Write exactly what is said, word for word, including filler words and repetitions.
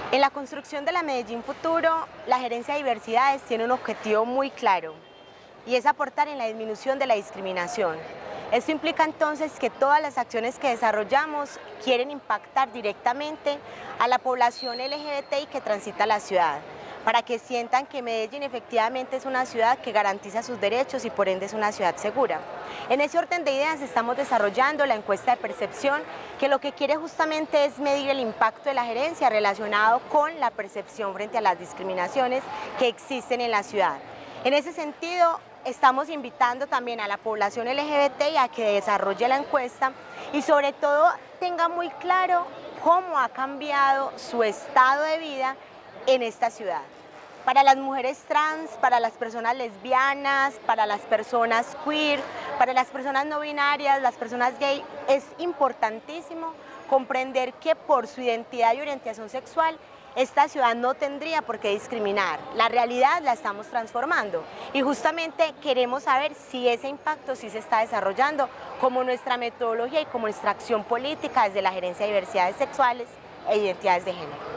En la construcción de la Medellín Futuro, la Gerencia de Diversidades tiene un objetivo muy claro y es aportar en la disminución de la discriminación. Esto implica entonces que todas las acciones que desarrollamos quieren impactar directamente a la población L G B T I que transita la ciudad, para que sientan que Medellín efectivamente es una ciudad que garantiza sus derechos y por ende es una ciudad segura. En ese orden de ideas estamos desarrollando la encuesta de percepción, que lo que quiere justamente es medir el impacto de la gerencia relacionado con la percepción frente a las discriminaciones que existen en la ciudad. En ese sentido, estamos invitando también a la población L G B T I a que desarrolle la encuesta y sobre todo tenga muy claro cómo ha cambiado su estado de vida en esta ciudad. Para las mujeres trans, para las personas lesbianas, para las personas queer, para las personas no binarias, las personas gay, es importantísimo comprender que por su identidad y orientación sexual, esta ciudad no tendría por qué discriminar. La realidad la estamos transformando y justamente queremos saber si ese impacto sí se está desarrollando como nuestra metodología y como nuestra acción política desde la Gerencia de Diversidades Sexuales e Identidades de Género.